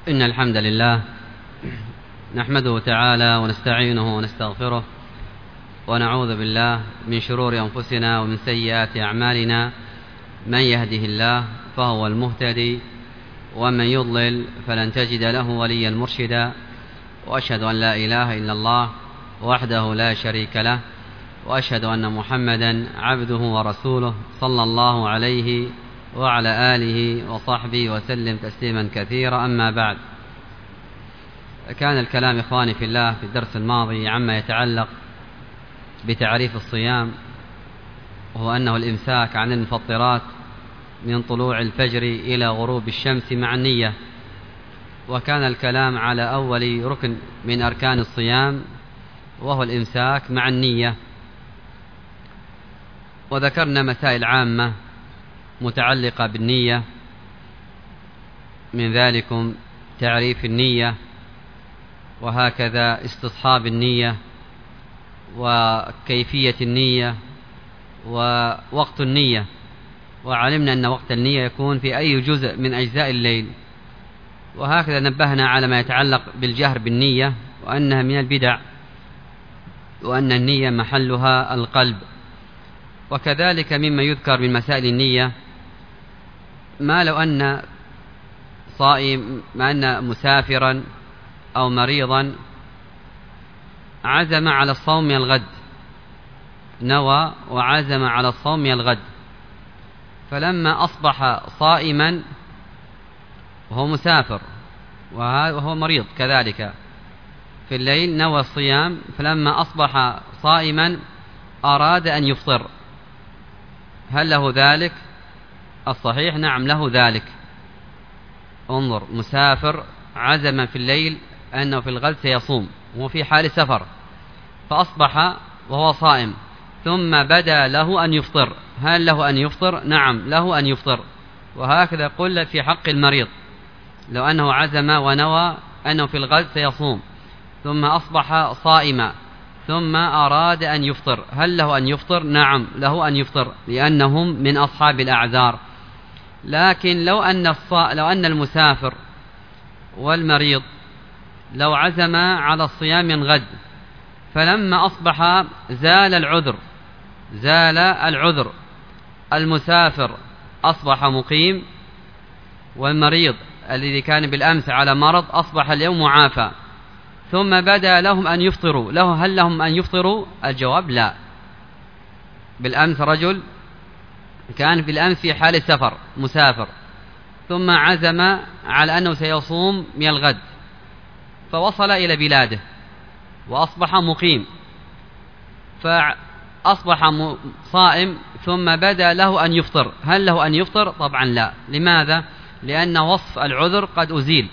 إن الحمد لله نحمده تعالى ونستعينه ونستغفره ونعوذ بالله من شرور أنفسنا ومن سيئات أعمالنا. من يهده الله فهو المهتدي ومن يضلل فلن تجد له وليا مرشدا. وأشهد أن لا إله إلا الله وحده لا شريك له، وأشهد أن محمدا عبده ورسوله صلى الله عليه وعلى آله وصحبه وسلم تسليما كثيرا. أما بعد، كان الكلام إخواني في الله في الدرس الماضي عما يتعلق بتعريف الصيام، وهو أنه الإمساك عن المفطرات من طلوع الفجر إلى غروب الشمس مع النية. وكان الكلام على أول ركن من أركان الصيام وهو الإمساك مع النية، وذكرنا مسائل عامة متعلقة بالنية، من ذلكم تعريف النية، وهكذا استصحاب النية وكيفية النية ووقت النية. وعلمنا أن وقت النية يكون في أي جزء من أجزاء الليل. وهكذا نبهنا على ما يتعلق بالجهر بالنية، وأنها من البدع، وأن النية محلها القلب. وكذلك مما يذكر من مسائل النية ما لو أن صائم، ما أن مسافرا أو مريضا عزم على الصوم من الغد، نوى وعزم على الصوم من الغد، فلما أصبح صائما وهو مسافر وهو مريض كذلك في الليل نوى الصيام، فلما أصبح صائما أراد أن يفطر، هل له ذلك؟ الصحيح نعم له ذلك. انظر، مسافر عزم في الليل أنه في الغد سيصوم وهو في حال سفر، فأصبح وهو صائم ثم بدا له أن يفطر، هل له أن يفطر؟ نعم له أن يفطر. وهكذا قل في حق المريض، لو أنه عزم ونوى أنه في الغد سيصوم ثم أصبح صائما ثم أراد أن يفطر، هل له أن يفطر؟ نعم له أن يفطر، لأنهم من أصحاب الأعذار. لكن لو أن المسافر والمريض لو عزم على الصيام من غد، فلما أصبح زال العذر، المسافر أصبح مقيم، والمريض الذي كان بالأمس على مرض أصبح اليوم معافى، ثم بدا لهم أن يفطروا، هل لهم أن يفطروا؟ الجواب لا. بالأمس رجل كان بالأمس في حال سفر مسافر، ثم عزم على أنه سيصوم من الغد، فوصل إلى بلاده وأصبح مقيم، فأصبح صائم ثم بدا له أن يفطر، هل له أن يفطر؟ طبعا لا. لماذا؟ لأن وصف العذر قد أزيل،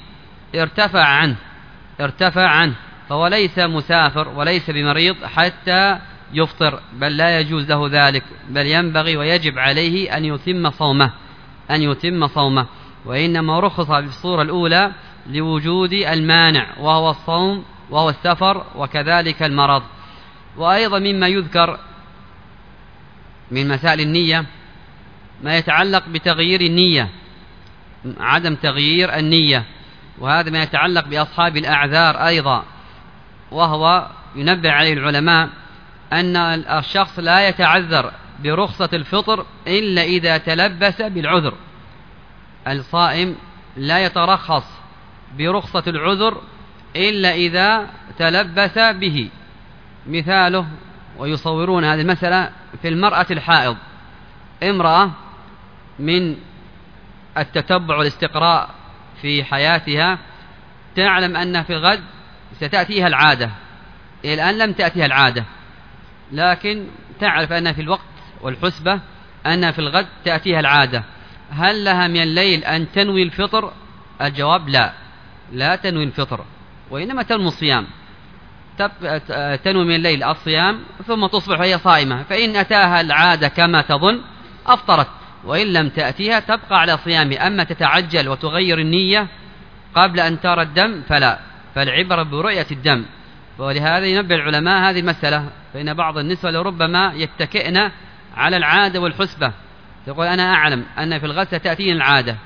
ارتفع عنه، فهو ليس مسافر وليس بمريض حتى يفطر، بل لا يجوز له ذلك، بل ينبغي ويجب عليه أن يتم صومه. وإنما رخص في الصورة الأولى لوجود المانع، وهو الصوم وهو السفر وكذلك المرض. وأيضا مما يذكر من مسائل النية ما يتعلق بتغيير النية، عدم تغيير النية، وهذا ما يتعلق بأصحاب الأعذار أيضا، وهو ينبه عليه العلماء أن الشخص لا يتعذر برخصة الفطر إلا إذا تلبس بالعذر. الصائم لا يترخص برخصة العذر إلا إذا تلبس به. مثاله، ويصورون هذه المسألة في المرأة الحائض، امرأة من التتبع والاستقراء في حياتها تعلم أن في الغد ستأتيها العادة، إلى الآن لم تأتيها العادة، لكن تعرف أن في الوقت والحسبة أن في الغد تأتيها العادة، هل لها من الليل أن تنوي الفطر؟ الجواب لا تنوي الفطر، وإنما تنوي الصيام، تنوي من الليل الصيام ثم تصبح وهي صائمة، فإن أتاها العادة كما تظن أفطرت، وإن لم تأتيها تبقى على صيامه. أما تتعجل وتغير النية قبل أن ترى الدم فلا، فالعبرة برؤية الدم. ولهذا ينبه العلماء هذه المسألة، فإن بعض النسوة لربما يتكئن على العادة والحسبة، يقول أنا أعلم أن في الغد ستأتيني العادة،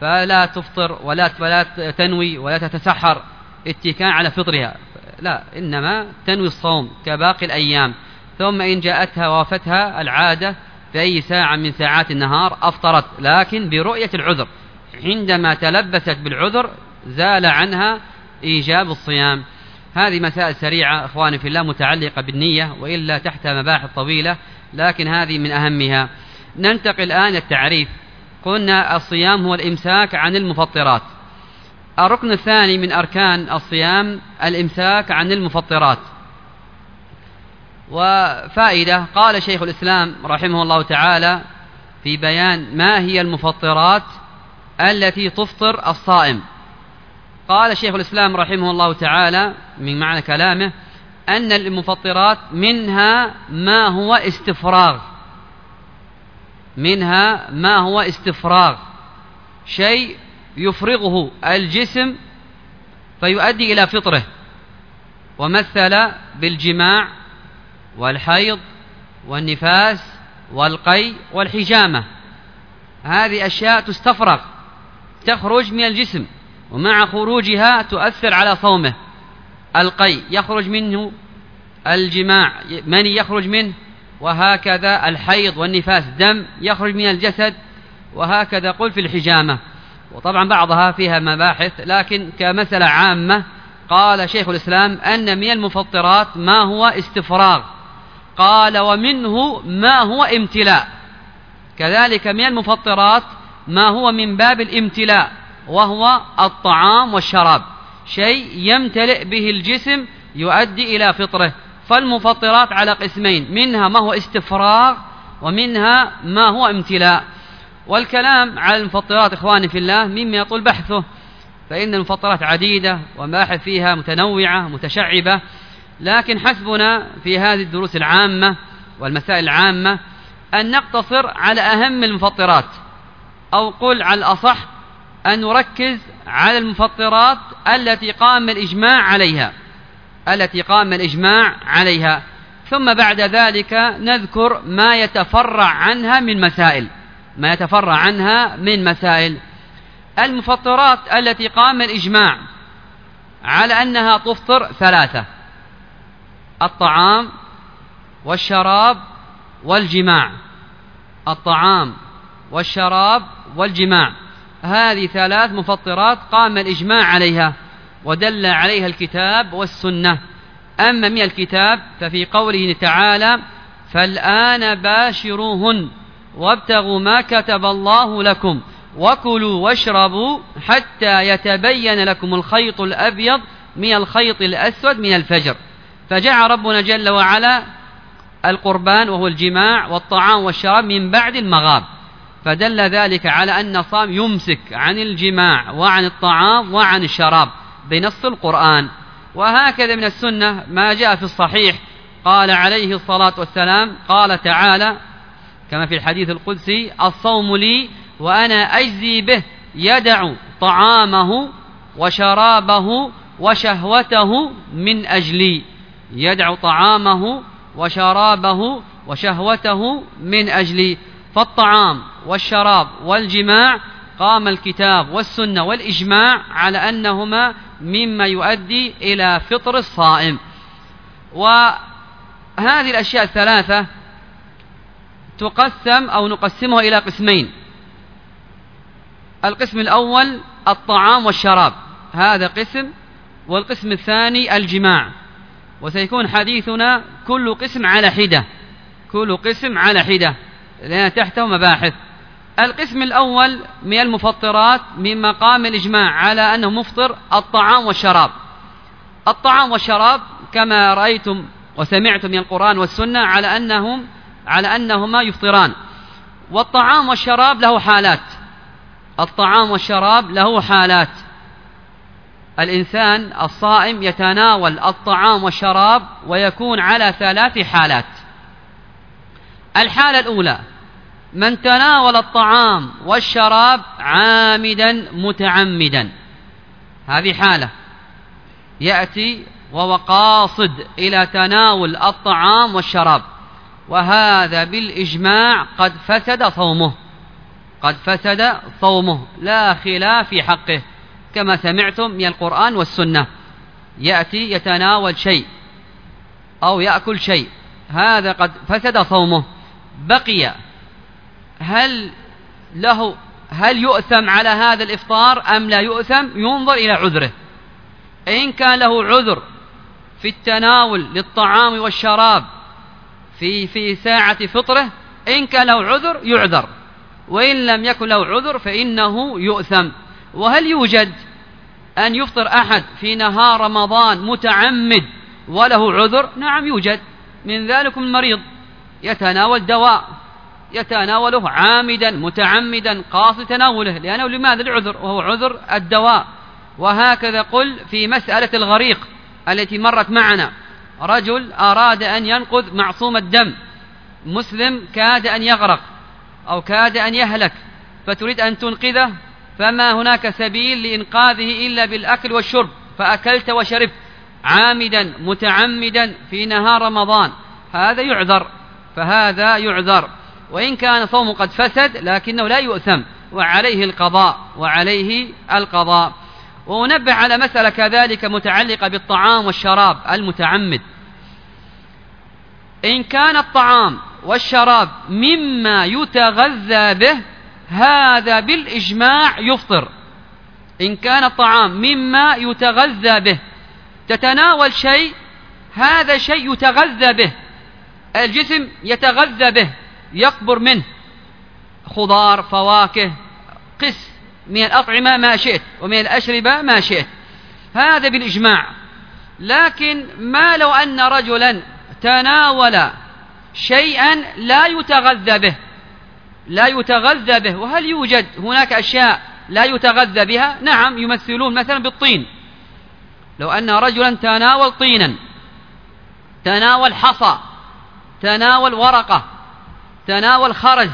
فلا تفطر ولا تنوي ولا تتسحر اتكاء على فطرها، لا، إنما تنوي الصوم كباقي الأيام. ثم إن جاءتها وافتها العادة في أي ساعة من ساعات النهار أفطرت، لكن برؤية العذر، عندما تلبست بالعذر زال عنها إيجاب الصيام. هذه مسائل سريعة إخواني في الله متعلقة بالنية، وإلا تحت مباحث طويلة، لكن هذه من أهمها. ننتقل الآن للتعريف. قلنا الصيام هو الإمساك عن المفطرات. الركن الثاني من أركان الصيام الإمساك عن المفطرات. وفائدة، قال شيخ الإسلام رحمه الله تعالى في بيان ما هي المفطرات التي تفطر الصائم. قال شيخ الإسلام رحمه الله تعالى من معنى كلامه أن المفطرات منها ما هو استفراغ، شيء يفرغه الجسم فيؤدي إلى فطره، ومثل بالجماع والحيض والنفاس والقي والحجامة. هذه أشياء تستفرغ، تخرج من الجسم، ومع خروجها تؤثر على صومه. القي يخرج منه الجماع، مني يخرج منه، وهكذا الحيض والنفاس دم يخرج من الجسد، وهكذا قل في الحجامة. وطبعا بعضها فيها مباحث، لكن كمسألة عامة قال شيخ الإسلام أن من المفطرات ما هو استفراغ، قال ومنه ما هو امتلاء، كذلك من المفطرات ما هو من باب الامتلاء، وهو الطعام والشراب، شيء يمتلئ به الجسم يؤدي إلى فطره. فالمفطرات على قسمين، منها ما هو استفراغ ومنها ما هو امتلاء. والكلام على المفطرات إخواني في الله مما يطول بحثه، فإن المفطرات عديدة ومباحث فيها متنوعة متشعبة، لكن حسبنا في هذه الدروس العامة والمسائل العامة أن نقتصر على أهم المفطرات، أو قل على الأصح أن نركز على المفطرات التي قام الإجماع عليها، ثم بعد ذلك نذكر ما يتفرع عنها من مسائل. المفطرات التي قام الإجماع على أنها تفطر 3: الطعام والشراب والجماع. هذه 3 مفطرات قام الإجماع عليها ودل عليها الكتاب والسنة. أما من الكتاب ففي قوله تعالى: فالآن باشروهن وابتغوا ما كتب الله لكم وكلوا واشربوا حتى يتبين لكم الخيط الأبيض من الخيط الأسود من الفجر. فجعل ربنا جل وعلا القربان وهو الجماع والطعام والشراب من بعد المغاب، فدل ذلك على أن الصائم يمسك عن الجماع وعن الطعام وعن الشراب بنص القرآن. وهكذا من السنة ما جاء في الصحيح، قال عليه الصلاة والسلام، قال تعالى كما في الحديث القدسي: الصوم لي وأنا أجزي به، يدع طعامه وشرابه وشهوته من أجلي. يدع طعامه وشرابه وشهوته من أجلي. فالطعام والشراب والجماع قام الكتاب والسنة والإجماع على أنهما مما يؤدي إلى فطر الصائم. وهذه الأشياء 3 تقسم أو نقسمها إلى قسمين. القسم الأول الطعام والشراب، هذا قسم، والقسم الثاني الجماع. وسيكون حديثنا كل قسم على حدة لأن تحته مباحث. القسم الأول من المفطرات مما قام الإجماع على أنه مفطر الطعام والشراب كما رأيتم وسمعتم من القرآن والسنة على أنهما يفطران. والطعام والشراب له حالات. الإنسان الصائم يتناول الطعام والشراب ويكون على 3 حالات. الحالة الأولى: من تناول الطعام والشراب عامدا متعمدا، هذه حالة يأتي وهو قاصد إلى تناول الطعام والشراب، وهذا بالإجماع قد فسد صومه. قد فسد صومه لا خلاف في حقه، كما سمعتم من القرآن والسنة. يأتي يتناول شيء أو يأكل شيء، هذا قد فسد صومه، بقي هل يؤثم على هذا الإفطار أم لا يؤثم؟ ينظر إلى عذره. إن كان له عذر في التناول للطعام والشراب في ساعة فطره، إن كان له عذر يعذر، وإن لم يكن له عذر فإنه يؤثم. وهل يوجد أن يفطر أحد في نهار رمضان متعمد وله عذر؟ نعم يوجد، من ذلك المريض يتناول دواء، يتناوله عامدا متعمدا قاصد تناوله، لأنه لماذا؟ العذر، وهو عذر الدواء. وهكذا قل في مسألة الغريق التي مرت معنا، رجل أراد أن ينقذ معصوم الدم، مسلم كاد أن يغرق أو كاد أن يهلك، فتريد أن تنقذه، فما هناك سبيل لإنقاذه إلا بالأكل والشرب، فأكلت وشربت عامدا متعمدا في نهار رمضان، هذا يعذر، فهذا يعذر، وإن كان صومه قد فسد لكنه لا يؤثم، وعليه القضاء. ونبه على مسألة كذلك متعلقة بالطعام والشراب المتعمد. إن كان الطعام والشراب مما يتغذى به، هذا بالإجماع يفطر. إن كان الطعام مما يتغذى به، تتناول شيء، هذا شيء يتغذى به، الجسم يتغذى به، يكبر منه، خضار، فواكه، قس من الأطعمة ما شئت، ومن الأشربة ما شئت، هذا بالإجماع. لكن ما لو أن رجلا تناول شيئا لا يتغذى به، وهل يوجد هناك أشياء لا يتغذى بها؟ نعم، يمثلون مثلا بالطين. لو أن رجلا تناول طينا، تناول حصى، تناول ورقة، تناول خرز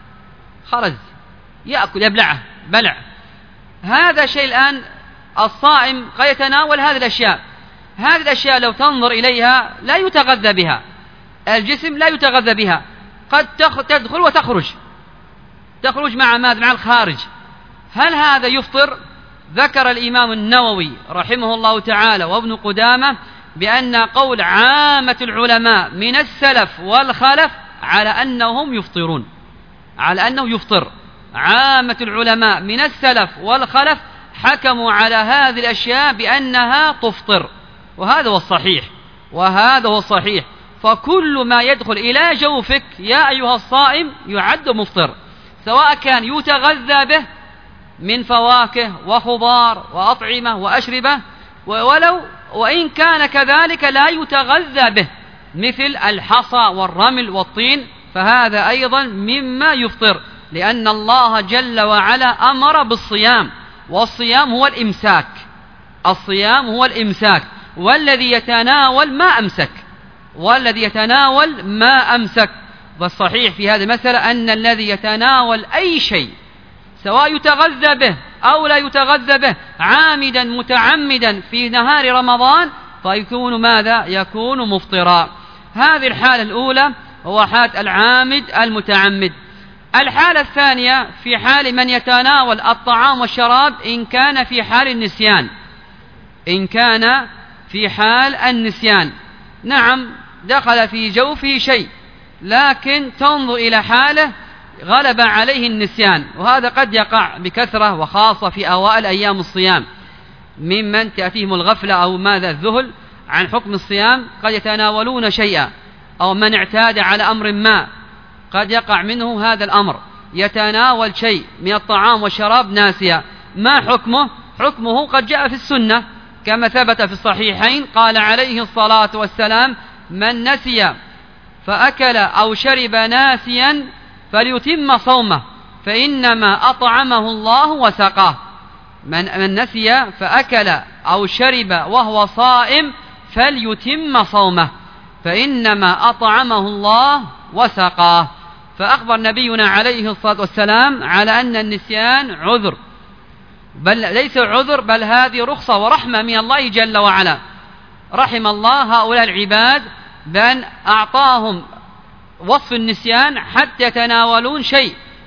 يأكل يبلعه بلع، هذا شيء. الآن الصائم قد يتناول هذه الأشياء لو تنظر إليها لا يتغذى بها، الجسم لا يتغذى بها، قد تدخل وتخرج مع ماذا؟ مع الخارج. هل هذا يفطر؟ ذكر الإمام النووي رحمه الله تعالى وابن قدامة بأن قول عامة العلماء من السلف والخلف على أنهم يفطرون، على أنه يفطر. عامة العلماء من السلف والخلف حكموا على هذه الأشياء بأنها تفطر، وهذا هو الصحيح. فكل ما يدخل إلى جوفك يا أيها الصائم يعد مفطر، سواء كان يتغذى به من فواكه وخضار وأطعمة وأشربة، وإن كان كذلك لا يتغذى به مثل الحصى والرمل والطين، فهذا أيضا مما يفطر، لأن الله جل وعلا أمر بالصيام، والصيام هو الإمساك، والذي يتناول ما أمسك. والصحيح في هذه المسألة أن الذي يتناول أي شيء سواء يتغذى به أو لا يتغذى به عامدا متعمدا في نهار رمضان فيكون ماذا؟ يكون مفطرا. هذه الحالة الأولى هو حالة العامد المتعمد. الحالة الثانية في حال من يتناول الطعام والشراب إن كان في حال النسيان، نعم دخل في جوفه شيء، لكن تنظر إلى حاله غلب عليه النسيان، وهذا قد يقع بكثرة وخاصة في أوائل أيام الصيام، ممن تأتيهم الغفلة أو ماذا الذهل عن حكم الصيام، قد يتناولون شيئا، أو من اعتاد على أمر ما قد يقع منه هذا الأمر، يتناول شيء من الطعام والشراب ناسيا. ما حكمه؟ حكمه قد جاء في السنة كما ثبت في الصحيحين، قال عليه الصلاة والسلام: من نسي فأكل أو شرب ناسيا فليتم صومه فإنما أطعمه الله وسقاه. من نسي فأكل أو شرب وهو صائم فليتم صومه فإنما أطعمه الله وسقاه. فأخبر نبينا عليه الصلاة والسلام على أن النسيان عذر، بل ليس عذر، بل هذه رخصة ورحمة من الله جل وعلا. رحم الله هؤلاء العباد بأن أعطاهم وصف النسيان حتى يتناولون شيء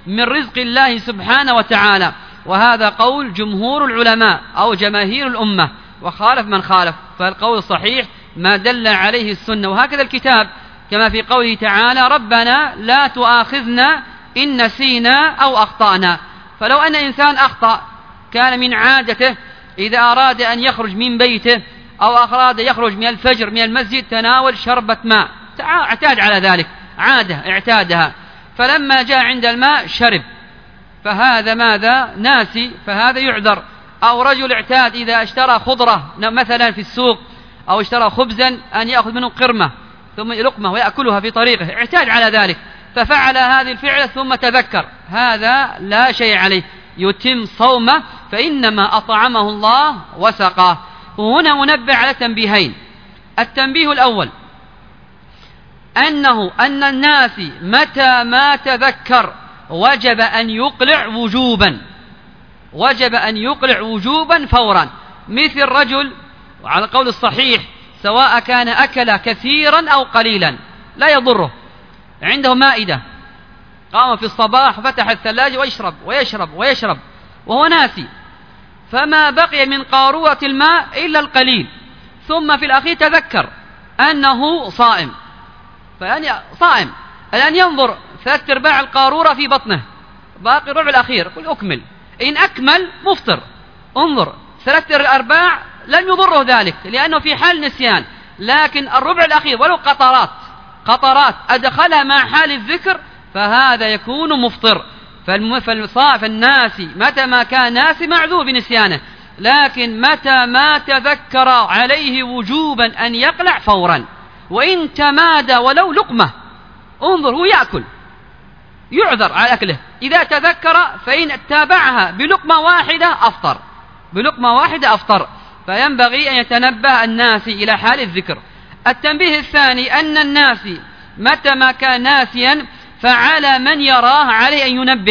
من رزق الله سبحانه وتعالى. وهذا قول جمهور العلماء أو جماهير الأمة، وخالف من خالف، فالقول الصحيح ما دل عليه السنة. وهكذا الكتاب كما في قوله تعالى ربنا لا تؤاخذنا إن نسينا أو أخطأنا. فلو أن إنسان أخطأ كان من عادته إذا أراد أن يخرج من بيته أو أراد يخرج من الفجر من المسجد تناول شربة ماء، اعتاد على ذلك، عادة اعتادها، فلما جاء عند الماء شرب، فهذا ماذا؟ ناسي، فهذا يعذر. أو رجل اعتاد إذا اشترى خضرة مثلا في السوق أو اشترى خبزا أن يأخذ منه قرمة ثم لقمة ويأكلها في طريقه، اعتاد على ذلك ففعل هذه الفعلة ثم تذكر، هذا لا شيء عليه، يتم صومه فإنما أطعمه الله وسقاه. وهنا منبه على تنبيهين. التنبيه الأول أن الناس متى ما تذكر وجب أن يقلع وجوبا، وجب أن يقلع وجوبا فورا. مثل رجل على القول الصحيح سواء كان أكل كثيرا أو قليلا لا يضره، عنده مائدة قام في الصباح فتح الثلاجة ويشرب ويشرب ويشرب وهو ناسي، فما بقي من قارورة الماء إلا القليل، ثم في الأخير تذكر أنه صائم، فيعني صائم الآن ينظر 3/4 القارورة في بطنه، باقي الربع الأخير، قل أكمل، إن أكمل مفطر، انظر 3/4 لم يضره ذلك لأنه في حال نسيان، لكن الربع الأخير ولو قطرات أدخلها مع حال الذكر فهذا يكون مفطر. فالناس متى ما كان ناسي معذور بنسيانه، لكن متى ما تذكر عليه وجوبا أن يقلع فورا، وإن تمادى ولو لقمة، انظر هو يأكل يعذر على أكله، إذا تذكر فإن تابعها بلقمة واحدة أفطر، فينبغي أن يتنبه الناس إلى حال الذكر. التنبيه الثاني أن الناس متى ما كان ناسيا فعلى من يراه عليه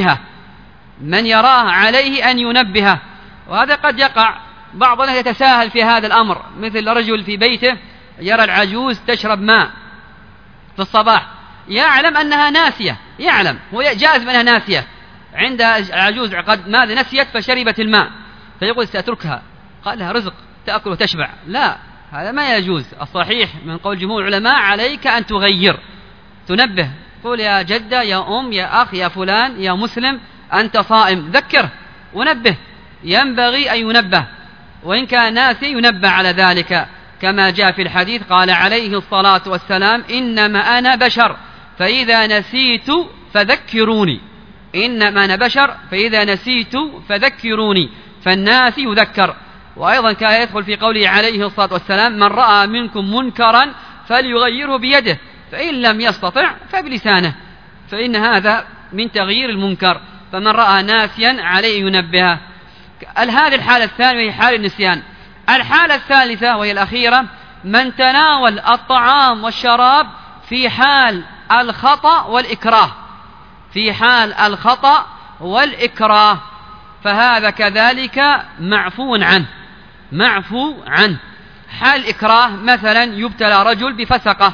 أن ينبهه، وهذا قد يقع بعضنا يتساهل في هذا الأمر، مثل رجل في بيته يرى العجوز تشرب ماء في الصباح، يعلم أنها ناسية، يعلم هو جائز أنها ناسية، عند العجوز قد ماذا نسيت فشربت الماء، فيقول سأتركها، قال لها رزق تأكل وتشبع، لا هذا ما يجوز. الصحيح من قول جمهور العلماء عليك أن تغير، تنبه، قول يا جدة يا أم يا أخ يا فلان يا مسلم أنت صائم، ذكره ونبه، ينبغي أن ينبه، وإن كان ناسي ينبه على ذلك، كما جاء في الحديث قال عليه الصلاة والسلام إنما أنا بشر فإذا نسيت فذكروني، إنما أنا بشر فإذا نسيت فذكروني، فالناس يذكر. وأيضا كان يدخل في قوله عليه الصلاة والسلام من رأى منكم منكرا فليغيره بيده فإن لم يستطع فبلسانه، فإن هذا من تغيير المنكر، فمن رأى ناسيا عليه ينبهه. هذه الحالة الثانية وهي حال النسيان. الحالة الثالثة وهي الأخيرة من تناول الطعام والشراب في حال الخطأ والإكراه، فهذا كذلك معفو عنه. حال الإكراه مثلا يبتلى رجل بفسقة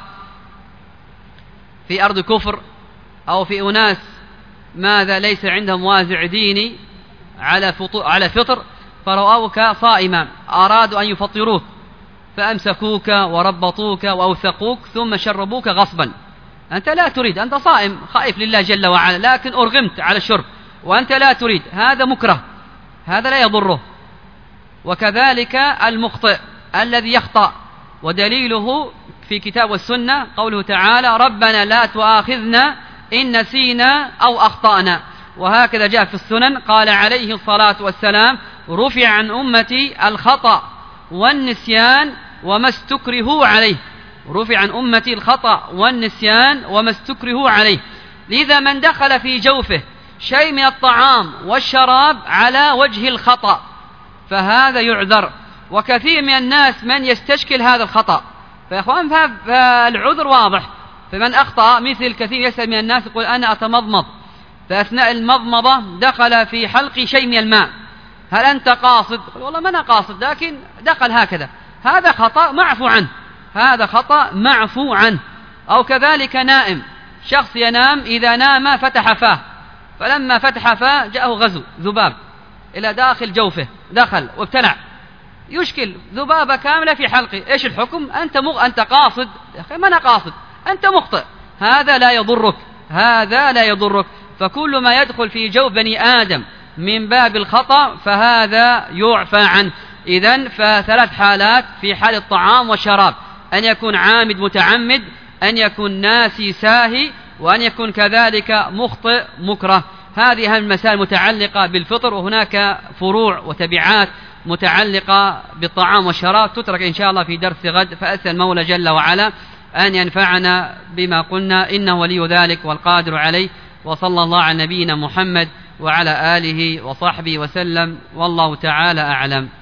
في أرض كفر أو في أناس ماذا ليس عندهم وازع ديني على فطر، فرأوك صائما أرادوا أن يفطروك فأمسكوك وربطوك وأوثقوك ثم شربوك غصبا، أنت لا تريد، أنت صائم خائف لله جل وعلا، لكن أرغمت على الشرب وأنت لا تريد، هذا مكره، هذا لا يضره. وكذلك المخطئ الذي يخطأ، ودليله في كتاب والسنة قوله تعالى ربنا لا تؤاخذنا إن نسينا أو أخطأنا. وهكذا جاء في السنن قال عليه الصلاة والسلام رفع عن أمتي الخطأ والنسيان وما استكرهوا عليه، رفع عن أمتي الخطأ والنسيان وما استكرهوا عليه. لذا من دخل في جوفه شيء من الطعام والشراب على وجه الخطأ فهذا يعذر، وكثير من الناس من يستشكل هذا الخطأ، فإخوان فالعذر واضح. فمن أخطأ مثل كثير يسأل من الناس يقول أنا أتمضمض، فأثناء المضمضة دخل في حلقي شيء من الماء، هل أنت قاصد؟ والله ما أنا قاصد لكن دخل هكذا، هذا خطأ معفو عنه. أو كذلك نائم، شخص ينام إذا نام فتح فاه فلما فتح فاه جاءه غزو ذباب إلى داخل جوفه، دخل وابتلع، يشكل ذبابة كاملة في حلقه، إيش الحكم؟ أنت قاصد؟ يا أخي ما أنا قاصد، أنت مخطئ، هذا لا يضرك، هذا لا يضرك. فكل ما يدخل في جوف بني آدم من باب الخطأ فهذا يعفى عنه. إذن فثلاث حالات في حال الطعام والشراب: أن يكون عامد متعمد، أن يكون ناسي ساهي، وأن يكون كذلك مخطئ مكره. هذه أهم المسائل متعلقة بالفطر، وهناك فروع وتبعات متعلقة بالطعام والشراب تترك إن شاء الله في درس غد. فأسأل المولى جل وعلا أن ينفعنا بما قلنا، إنه ولي ذلك والقادر عليه. وصلى الله على نبينا محمد وعلى آله وصحبه وسلم، والله تعالى أعلم.